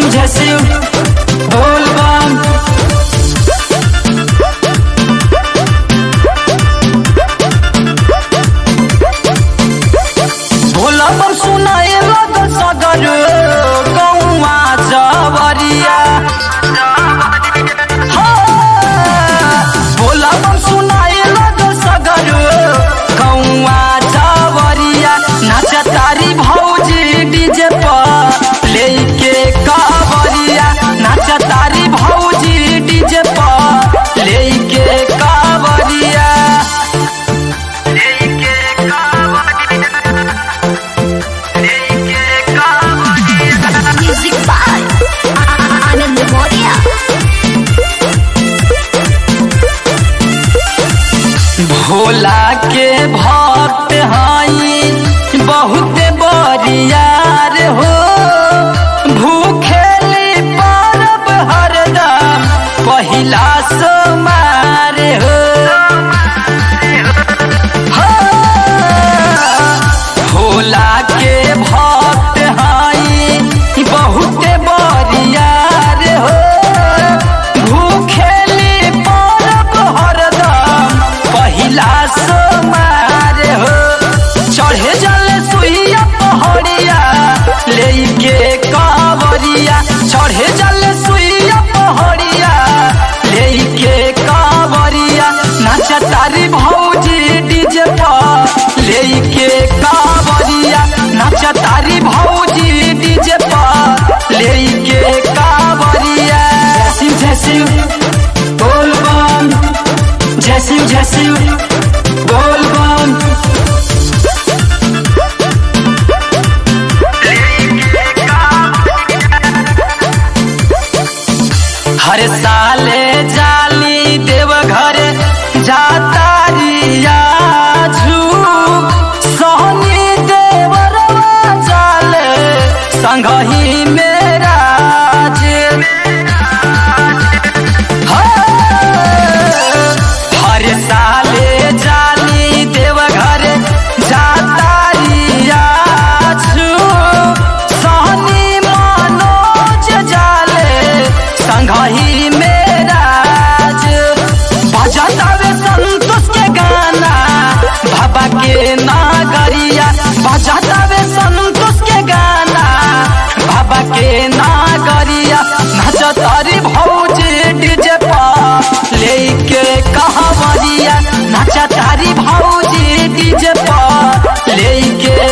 जय शिव बोल बम। भोला बम सुनाए लगल सगर गौवा जवरिया। भोला बम सुनाए लगल सगर गौवा जवरिया। नाचा तारी भौजी डीजे पर लेके कावरिया। नाचा तारी भौजी डीजे पर लेके कावरिया। Music by Anand Moria. Bhola के भक्त हई बहुत बरियार हो। भूखेली परब हरदम पहिला सोमवार हो। भोला के भक्त हई बहुत बरियार हो। भूखेली परब हरदम पहिला सोमवार हो। चढ़े जल सुइया पहड़िया लेके कावरिया। चढ़े जल सुइया पहड़िया लेके कावरिया। नाचा तारी भौजी डीजे पर लेके कावरिया। नाचा तारी भौजी डीजे पर लेके कावरिया। जय शिव बोल बम। जय शिव बोल बम। हर साले जाली देवघर जाता रिया झू। सोहनी देवरवा जाले संगही मेरा हर साले जाली देवघर जाता रिया झू। सोहनी मनोज जाले संगही मेरा बजातावे संतोष के गाना बाबा के नागरिया। बजातावे संतोष के गाना बाबा के नागरिया। नाचा तारी भौजी डीजे पर लेके कहवरिया। नाचा तारी भौजी डीजे पर लेके